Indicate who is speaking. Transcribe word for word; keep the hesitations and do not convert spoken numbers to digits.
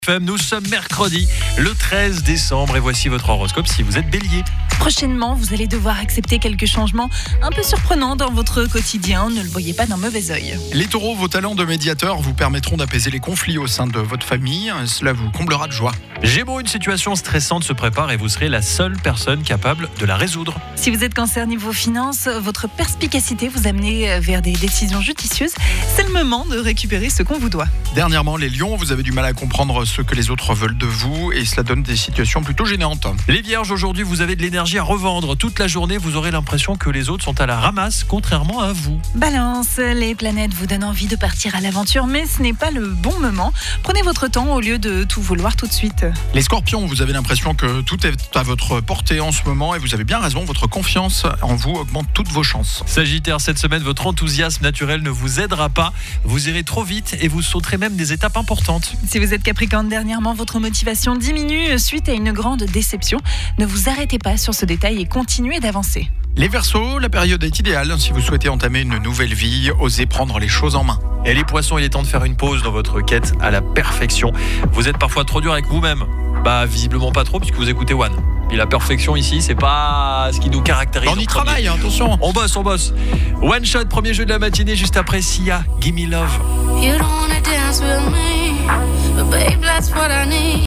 Speaker 1: F M, nous sommes mercredi, le treize décembre, et voici votre horoscope si vous êtes bélier.
Speaker 2: Prochainement, vous allez devoir accepter quelques changements un peu surprenants dans votre quotidien. Ne le voyez pas d'un mauvais œil.
Speaker 3: Les taureaux, vos talents de médiateur vous permettront d'apaiser les conflits au sein de votre famille. Cela vous comblera de joie.
Speaker 1: Gémeaux, une situation stressante se prépare et vous serez la seule personne capable de la résoudre.
Speaker 2: Si vous êtes cancer niveau finance, votre perspicacité vous amène vers des décisions judicieuses. C'est le moment de récupérer ce qu'on vous doit.
Speaker 3: Dernièrement, les lions, vous avez du mal à comprendre ce que les autres veulent de vous et cela donne des situations plutôt gênantes.
Speaker 1: Les vierges, aujourd'hui, vous avez de l'énergie à revendre. Toute la journée, vous aurez l'impression que les autres sont à la ramasse, contrairement à vous.
Speaker 2: Balance, les planètes vous donnent envie de partir à l'aventure, mais ce n'est pas le bon moment. Prenez votre temps au lieu de tout vouloir tout de suite.
Speaker 3: Les scorpions, vous avez l'impression que tout est à votre portée en ce moment et vous avez bien raison, votre confiance en vous augmente toutes vos chances.
Speaker 1: Sagittaire, cette semaine, votre enthousiasme naturel ne vous aidera pas. Vous irez trop vite et vous sauterez même des étapes importantes.
Speaker 2: Si vous êtes Capricorne, dernièrement, votre motivation diminue suite à une grande déception. Ne vous arrêtez pas sur ce détail et continuez d'avancer.
Speaker 3: Les Verseaux, la période est idéale si vous souhaitez entamer une nouvelle vie, osez prendre les choses en main.
Speaker 1: Et les poissons, il est temps de faire une pause dans votre quête à la perfection. Vous êtes parfois trop dur avec vous-même. Bah, visiblement pas trop puisque vous écoutez One. Et la perfection ici, c'est pas ce qui nous caractérise.
Speaker 3: On y travaille, hein, attention.
Speaker 1: On bosse, on bosse. One Shot, premier jeu de la matinée, juste après Sia, Gimme Love.
Speaker 4: You don't wanna dance with me, but babe, that's what I need.